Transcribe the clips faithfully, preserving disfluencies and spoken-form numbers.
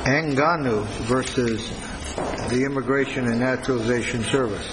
Ngannou versus the Immigration and Naturalization Service.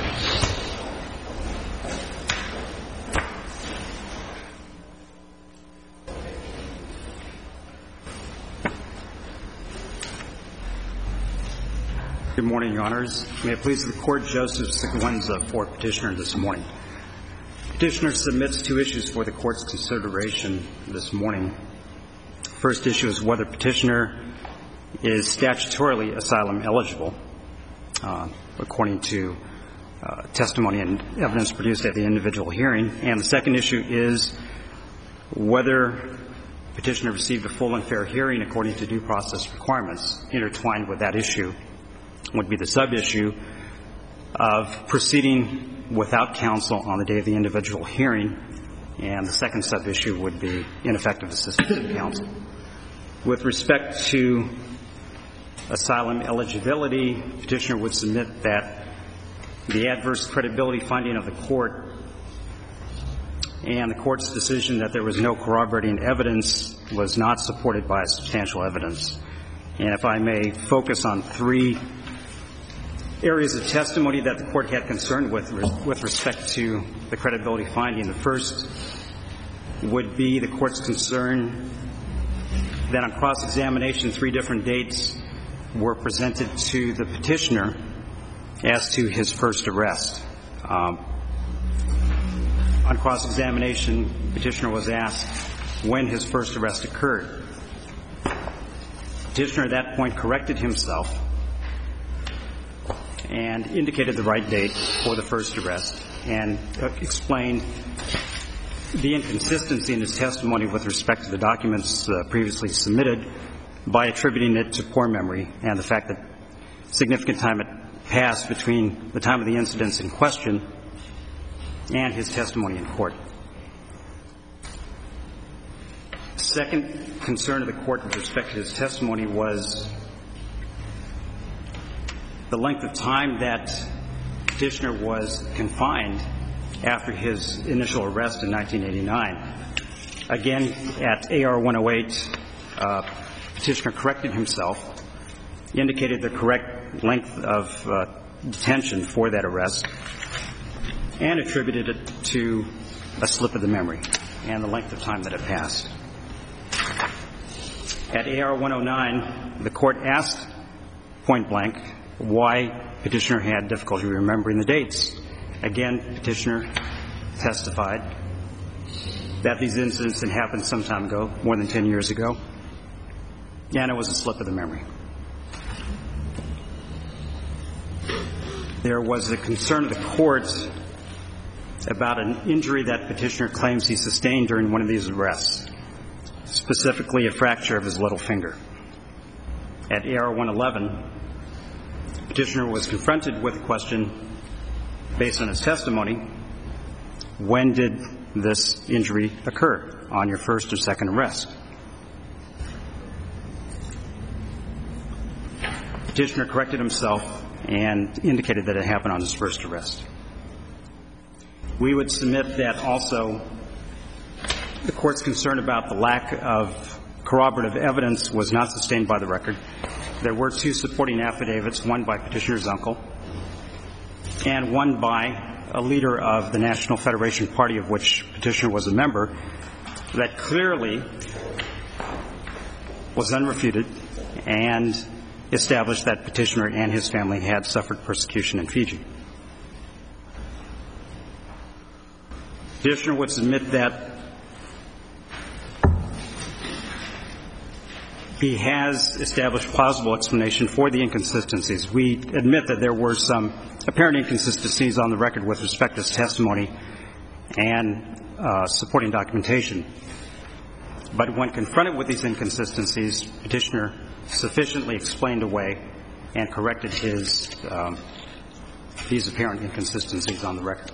Good morning, Your Honors. May it please the Court, Joseph Seguenza for Petitioner this morning. Petitioner submits two issues for the Court's consideration this morning. First issue is whether Petitioner is statutorily asylum eligible, uh, according to uh, testimony and evidence produced at the individual hearing. And the second issue is whether Petitioner received a full and fair hearing according to due process requirements. Intertwined with that issue would be the sub-issue of proceeding without counsel on the day of the individual hearing, and the second sub-issue would be ineffective assistance of counsel. With respect to asylum eligibility, Petitioner would submit that the adverse credibility finding of the Court and the Court's decision that there was no corroborating evidence was not supported by substantial evidence. And if I may focus on three areas of testimony that the Court had concern with with respect to the credibility finding. The first would be the Court's concern that on cross-examination, three different dates were presented to the Petitioner as to his first arrest. Um, on cross-examination, Petitioner was asked when his first arrest occurred. Petitioner at that point corrected himself and indicated the right date for the first arrest and explained the inconsistency in his testimony with respect to the documents uh, previously submitted by attributing it to poor memory and the fact that significant time had passed between the time of the incidents in question and his testimony in court. Second concern of the Court with respect to his testimony was the length of time that Petitioner was confined after his initial arrest in nineteen eighty-nine. Again, at A R one oh eight, uh, Petitioner corrected himself, indicated the correct length of uh, detention for that arrest, and attributed it to a slip of the memory and the length of time that had passed. At A R one oh nine, the Court asked point blank why Petitioner had difficulty remembering the dates. Again, Petitioner testified that these incidents had happened some time ago, more than ten years ago, and it was a slip of the memory. There was a concern of the Court about an injury that Petitioner claims he sustained during one of these arrests, specifically a fracture of his little finger. At A R one eleven, Petitioner was confronted with a question based on his testimony: when did this injury occur, on your first or second arrest? Petitioner corrected himself and indicated that it happened on his first arrest. We would submit that also the Court's concern about the lack of corroborative evidence was not sustained by the record. There were two supporting affidavits, one by Petitioner's uncle and one by a leader of the National Federation Party, of which Petitioner was a member, that clearly was unrefuted and established that Petitioner and his family had suffered persecution in Fiji. Petitioner would submit that he has established plausible explanation for the inconsistencies. We admit that there were some apparent inconsistencies on the record with respect to his testimony and uh, supporting documentation. But when confronted with these inconsistencies, Petitioner sufficiently explained away and corrected his um, these apparent inconsistencies on the record.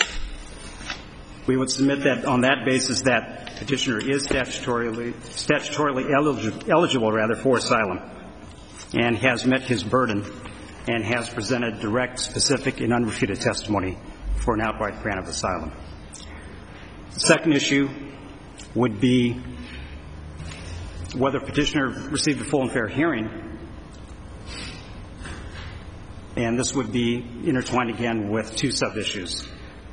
We would submit that on that basis that Petitioner is statutorily, statutorily eligible, eligible rather, for asylum and has met his burden and has presented direct, specific, and unrefuted testimony for an outright grant of asylum. The second issue would be whether Petitioner received a full and fair hearing and this would be intertwined again with two sub-issues.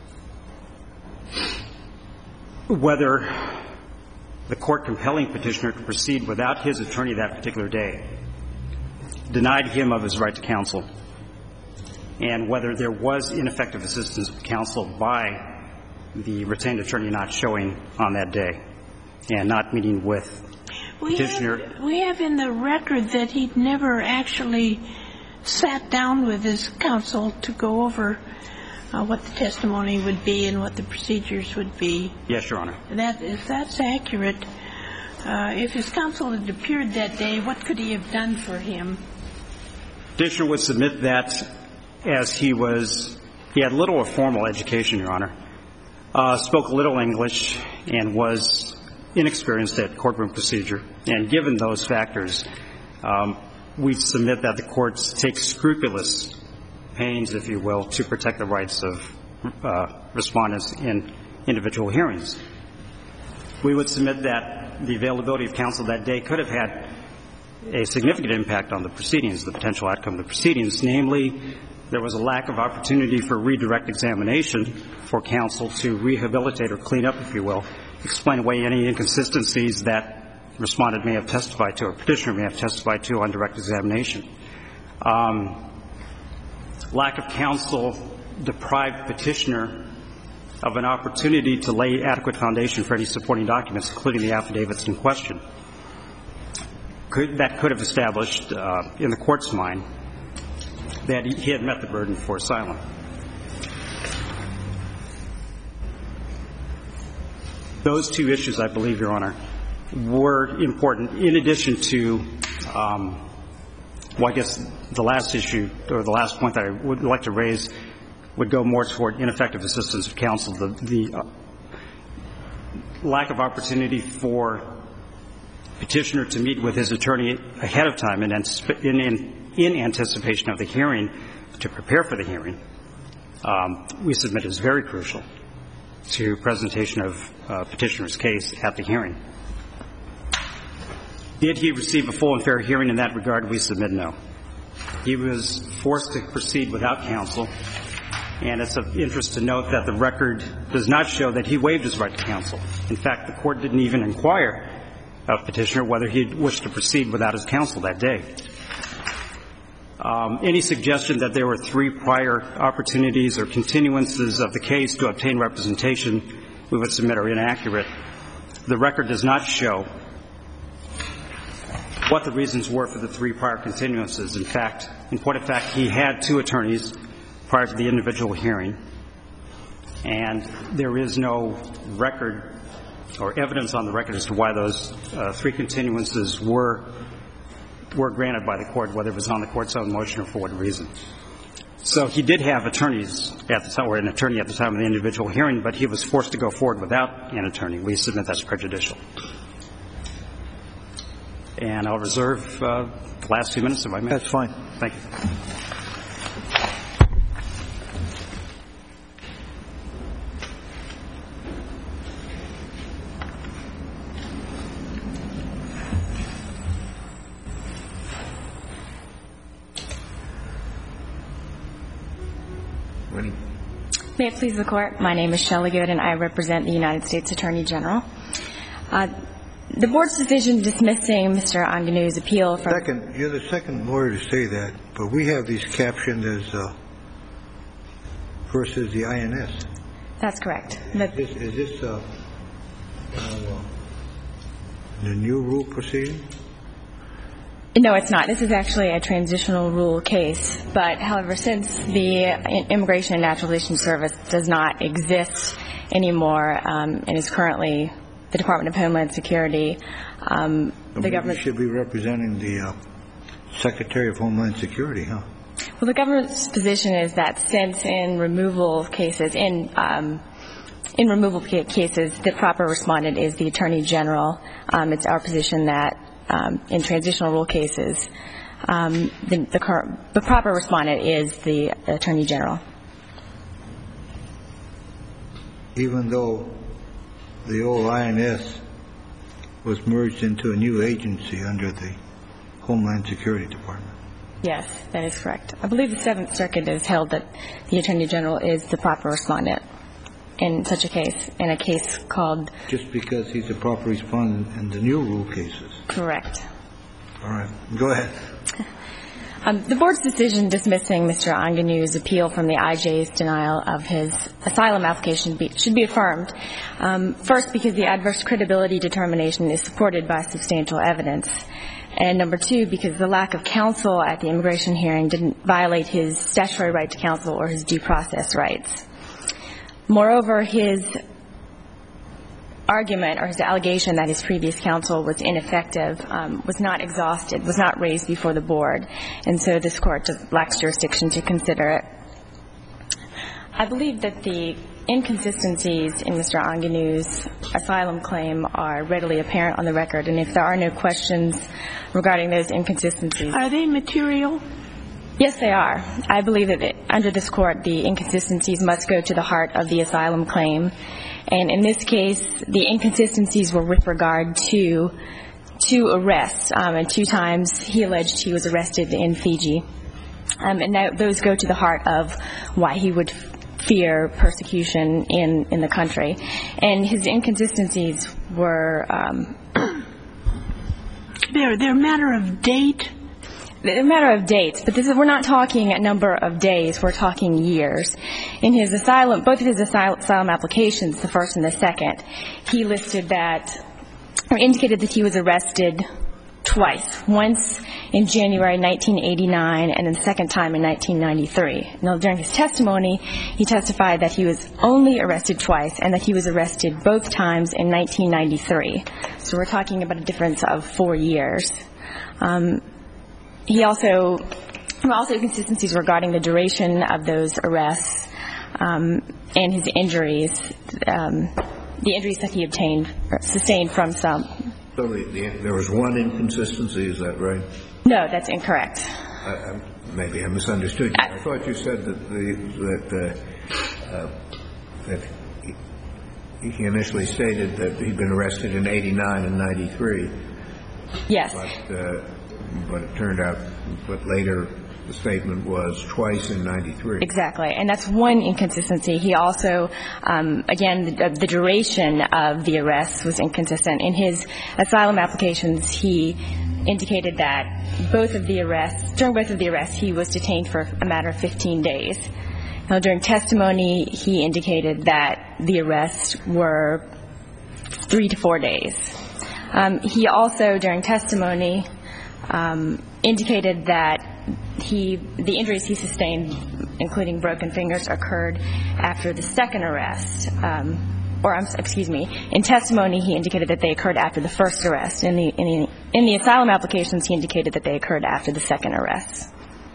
Whether the court compelling petitioner to proceed without his attorney that particular day denied him of his right to counsel, and whether there was ineffective assistance of counsel by the retained attorney not showing on that day and not meeting with petitioner. We have, we have in the record that he'd never actually sat down with his counsel to go over uh, what the testimony would be and what the procedures would be. Yes, Your Honor. That, if that's accurate, uh, if his counsel had appeared that day, what could he have done for him? Petitioner would submit that as he was, he had little or formal education, Your Honor, uh, spoke little English, and was inexperienced at courtroom procedure. And given those factors, um, we submit that the courts take scrupulous pains, if you will, to protect the rights of uh, respondents in individual hearings. We would submit that the availability of counsel that day could have had a significant impact on the proceedings, the potential outcome of the proceedings. Namely, there was a lack of opportunity for redirect examination for counsel to rehabilitate or clean up, if you will, explain away any inconsistencies that respondent may have testified to or petitioner may have testified to on direct examination. Um, lack of counsel deprived petitioner of an opportunity to lay adequate foundation for any supporting documents, including the affidavits in question. Could, that could have established uh, in the court's mind that he, he had met the burden for asylum. Those two issues, I believe, Your Honor, were important in addition to, um, well, I guess the last issue or the last point that I would like to raise would go more toward ineffective assistance of counsel. The, the uh, lack of opportunity for petitioner to meet with his attorney ahead of time in, in, in, in anticipation of the hearing to prepare for the hearing, um, we submit is very crucial to presentation of uh, petitioner's case at the hearing. Did he receive a full and fair hearing in that regard? We submit no. He was forced to proceed without counsel, and it's of interest to note that the record does not show that he waived his right to counsel. In fact, the court didn't even inquire of petitioner whether he wished to proceed without his counsel that day. Um, any suggestion that there were three prior opportunities or continuances of the case to obtain representation we would submit are inaccurate. The record does not show what the reasons were for the three prior continuances. In fact, in point of fact, he had two attorneys prior to the individual hearing, and there is no record or evidence on the record as to why those uh, three continuances were were granted by the court, whether it was on the court's own motion or for what reason. So he did have attorneys at the time, or an attorney at the time of the individual hearing, but he was forced to go forward without an attorney. We submit that's prejudicial. And I'll reserve uh, the last two minutes if I may. That's fine. Thank you. May it please the Court. My name is Shelley Good, and I represent the United States Attorney General. Uh, the Board's decision dismissing Mister Anganu's appeal from... Second, you're the second lawyer to say that, but we have these captioned as uh, versus the I N S. That's correct. Is this, is this uh, uh, the new rule proceeding? No, it's not. This is actually a transitional rule case. But, however, since the Immigration and Naturalization Service does not exist anymore um, and is currently the Department of Homeland Security, um, the government... You should be representing the uh, Secretary of Homeland Security, huh? Well, the government's position is that since in removal cases, in um, in removal cases, the proper respondent is the Attorney General. Um, it's our position that Um, in transitional rule cases, um, the, the, cur- the proper respondent is the Attorney General. Even though the old I N S was merged into a new agency under the Homeland Security Department. Yes, that is correct. I believe the Seventh Circuit has held that the Attorney General is the proper respondent in such a case, in a case called... Just because he's the proper respondent in the new rule cases. Correct. All right. Go ahead. Um, the Board's decision dismissing Mister Anganyu's appeal from the I J's denial of his asylum application be, should be affirmed. Um, first, because the adverse credibility determination is supported by substantial evidence. And number two, because the lack of counsel at the immigration hearing didn't violate his statutory right to counsel or his due process rights. Moreover, his argument or his allegation that his previous counsel was ineffective um, was not exhausted, was not raised before the Board, and so this Court lacks jurisdiction to consider it. I believe that the inconsistencies in Mister Anganyu's asylum claim are readily apparent on the record, and if there are no questions regarding those inconsistencies... Are they material? Yes, they are. I believe that it, under this Court, the inconsistencies must go to the heart of the asylum claim. And in this case, the inconsistencies were with regard to two arrests. Um, and two times he alleged he was arrested in Fiji. Um, and that, those go to the heart of why he would fear persecution in, in the country. And his inconsistencies were... Um, they're, they're a matter of date? A matter of dates, but this is, we're not talking a number of days, we're talking years. In his asylum, both of his asylum, asylum applications, the first and the second, he listed that, or indicated that he was arrested twice. Once in January nineteen eighty-nine and then the second time in nineteen ninety-three. Now, during his testimony, he testified that he was only arrested twice and that he was arrested both times in nineteen ninety-three. So we're talking about a difference of four years. Um, He also, there were also inconsistencies regarding the duration of those arrests um, and his injuries, um, the injuries that he obtained, or sustained from some. So the, the, there was one inconsistency, is that right? No, that's incorrect. I, I, maybe I misunderstood you. I thought you said that the that uh, uh, that he, he initially stated that he'd been arrested in eighty-nine and ninety-three. Yes. But, uh, but it turned out, but later the statement was twice in ninety-three. Exactly, and that's one inconsistency. He also, um, again, the, the duration of the arrests was inconsistent. In his asylum applications, he indicated that both of the arrests, during both of the arrests, he was detained for a matter of fifteen days. Now, during testimony, he indicated that the arrests were three to four days. Um, he also, during testimony, um, indicated that he, the injuries he sustained, including broken fingers, occurred after the second arrest. Um, or, um, excuse me, in testimony, he indicated that they occurred after the first arrest. In the, in the, in the asylum applications, he indicated that they occurred after the second arrest.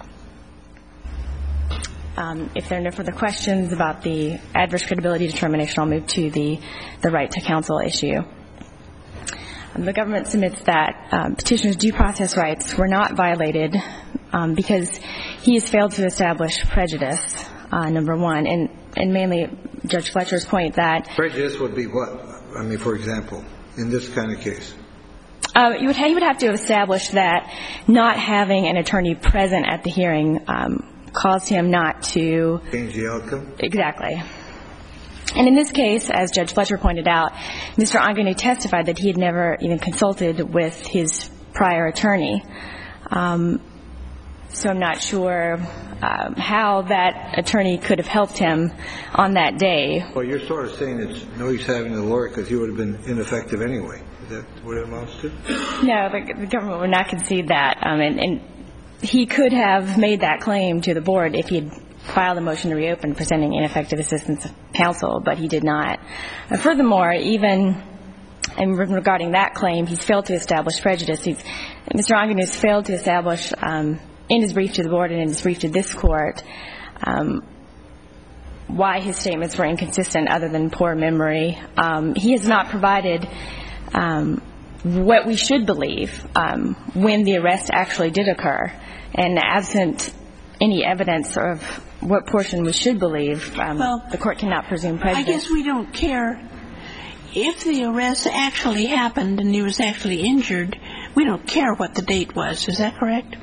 Um, if there are no further questions about the adverse credibility determination, I'll move to the, the right to counsel issue. Um, the government submits that um, petitioner's due process rights were not violated um, because he has failed to establish prejudice, uh, number one, and, and mainly Judge Fletcher's point that... Prejudice would be what? I mean, for example, in this kind of case? Uh, you would, he would have to establish that not having an attorney present at the hearing um, caused him not to... Change the outcome? Exactly. And in this case, as Judge Fletcher pointed out, Mister Anganyu testified that he had never even consulted with his prior attorney. Um, so I'm not sure um, how that attorney could have helped him on that day. Well, you're sort of saying it's no use having a lawyer because he would have been ineffective anyway. Is that what it amounts to? No, the, the government would not concede that. Um, and, and he could have made that claim to the board if he had filed a motion to reopen presenting ineffective assistance of counsel, but he did not. Uh, furthermore, even in regarding that claim, he's failed to establish prejudice. He's, Mister Anganyu has failed to establish um, in his brief to the board and in his brief to this court um, why his statements were inconsistent other than poor memory. Um, he has not provided um, what we should believe um, when the arrest actually did occur. And absent any evidence of what portion we should believe, um, well, the court cannot presume prejudice. I guess we don't care if the arrest actually happened and he was actually injured. We don't care what the date was. Is that correct?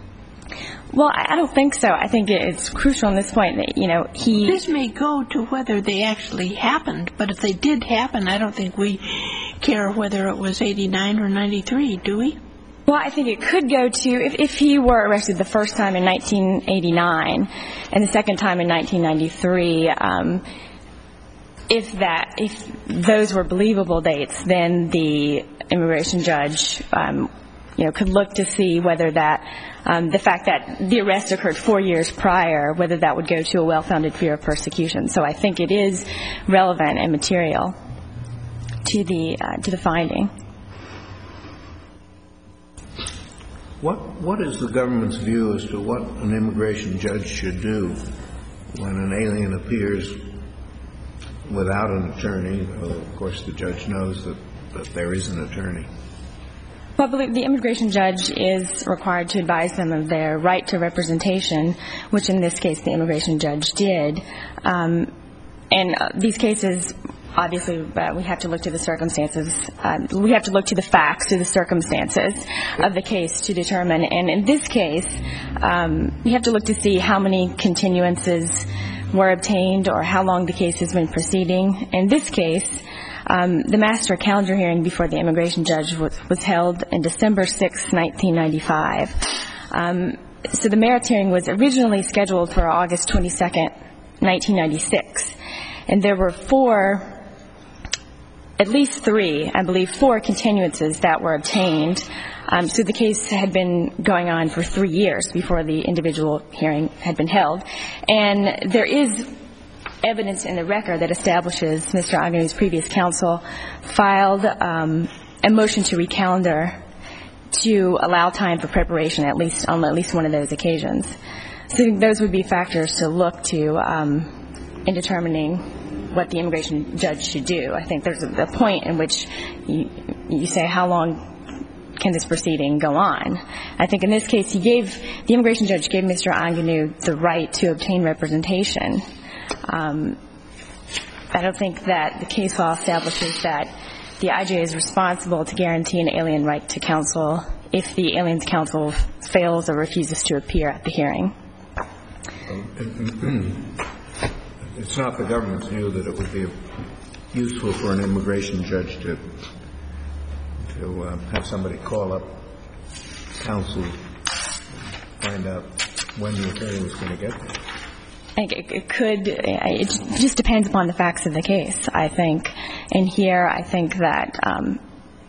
Well, I don't think so. I think it's crucial on this point that, you know, he... This may go to whether they actually happened, but if they did happen, I don't think we care whether it was eighty-nine or ninety-three, do we? Well, I think it could go to, if, if he were arrested the first time in nineteen eighty-nine and the second time in nineteen ninety-three, um, if that, if those were believable dates, then the immigration judge, um, you know, could look to see whether that, um, the fact that the arrest occurred four years prior, whether that would go to a well-founded fear of persecution. So I think it is relevant and material to the uh, to the finding. What What is the government's view as to what an immigration judge should do when an alien appears without an attorney? Well, of course, the judge knows that, that there is an attorney. Well, I believe the immigration judge is required to advise them of their right to representation, which in this case the immigration judge did. Um, and uh, these cases, obviously, uh, we have to look to the circumstances. Uh, we have to look to the facts, to the circumstances of the case to determine. And in this case, um, we have to look to see how many continuances were obtained or how long the case has been proceeding. In this case, um, the master calendar hearing before the immigration judge was, was held in December sixth, nineteen ninety-five. Um, so the merits hearing was originally scheduled for August twenty-second, nineteen ninety-six. And there were four, at least three, I believe, four continuances that were obtained. Um, so the case had been going on for three years before the individual hearing had been held. And there is evidence in the record that establishes Mister Anganu's previous counsel filed um, a motion to recalendar to allow time for preparation, at least on at least one of those occasions. So I think those would be factors to look to um, in determining what the immigration judge should do. I think there's a, a point in which you, you say, how long can this proceeding go on? I think in this case, he gave, the immigration judge gave Mister Anganu the right to obtain representation. Um, I don't think that the case law establishes that the I J is responsible to guarantee an alien right to counsel if the alien's counsel fails or refuses to appear at the hearing. It's not the government's view that it would be useful for an immigration judge to to uh, have somebody call up counsel, find out when the attorney was going to get there. I think it, it could. It just depends upon the facts of the case, I think. And here, I think that um,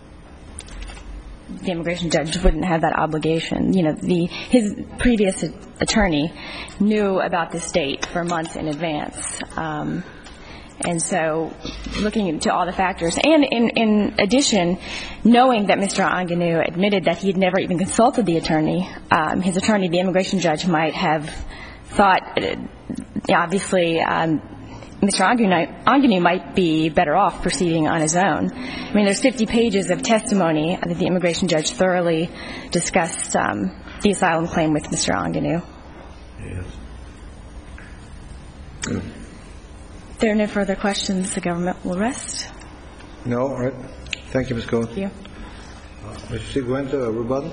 the immigration judge wouldn't have that obligation. You know, the his previous attorney knew about this date for months in advance. Um, and so looking into all the factors, and in, in addition, knowing that Mister Anganu admitted that he had never even consulted the attorney, um, his attorney, the immigration judge, might have thought, uh, obviously, um, Mister Anganu, Anganu might be better off proceeding on his own. I mean, there's fifty pages of testimony that the immigration judge thoroughly discussed um, the asylum claim with Mister Anganu. Yes. If there are no further questions, the government will rest. No? All right. Thank you, Miz Cohen. Thank you. Uh, Mister Seguenta, uh, rebuttal?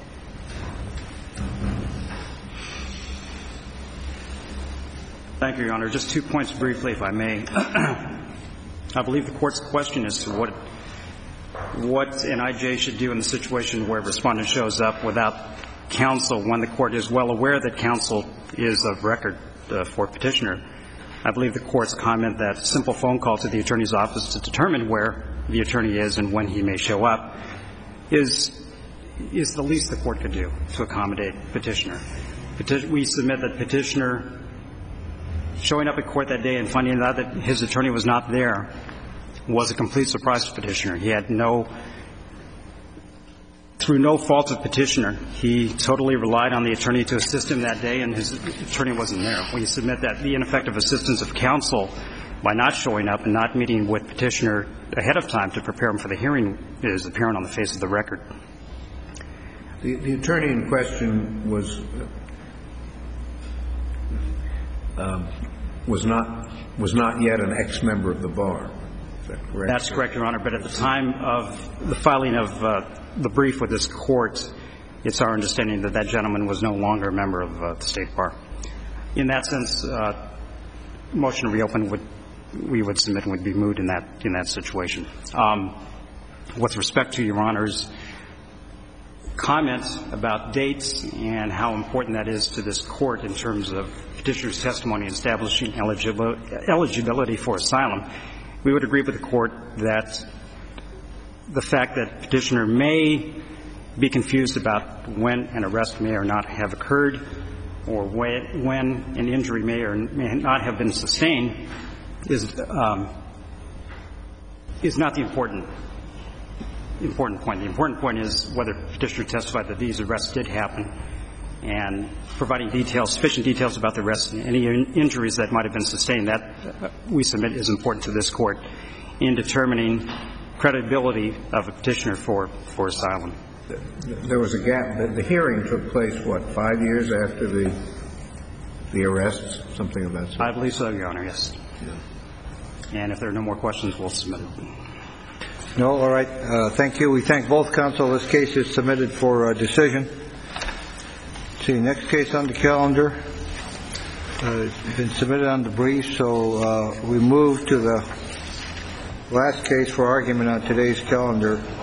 Thank you, Your Honor. Just two points briefly, if I may. I believe the Court's question as to what what an I J should do in the situation where a respondent shows up without counsel when the Court is well aware that counsel is of record uh, for petitioner. I believe the Court's comment that a simple phone call to the attorney's office to determine where the attorney is and when he may show up is is the least the Court could do to accommodate petitioner. Peti- we submit that petitioner showing up at court that day and finding out that his attorney was not there was a complete surprise to petitioner. He had no, through no fault of petitioner, he totally relied on the attorney to assist him that day, and his attorney wasn't there. We submit that the ineffective assistance of counsel by not showing up and not meeting with petitioner ahead of time to prepare him for the hearing is apparent on the face of the record. The, the attorney in question was um, was not was not yet an ex-member of the bar. Is that correct? That's correct, Your Honor. But at the time of the filing of uh, the brief with this Court, it's our understanding that that gentleman was no longer a member of uh, the State Bar. In that sense, uh, motion to reopen would we would submit would be moot in that in that situation. Um, with respect to Your Honor's comment about dates and how important that is to this Court in terms of petitioner's testimony establishing eligibility for asylum, we would agree with the Court that the fact that petitioner may be confused about when an arrest may or not have occurred or when, when an injury may or may not have been sustained is um, is not the important important point. The important point is whether petitioner testified that these arrests did happen, and providing details, sufficient details about the arrests and any in- injuries that might have been sustained. That uh, we submit is important to this Court in determining credibility of a petitioner for, for asylum. There was a gap. The, the hearing took place, what, five years after the the arrests, something of that sort? I believe so, Your Honor, yes. Yeah. And if there are no more questions, we'll submit it. No, all right. Uh, thank you. We thank both counsel. This case is submitted for uh, decision. Let's see, next case on the calendar. Uh, it's been submitted on the brief, so uh, we move to the last case for argument on today's calendar.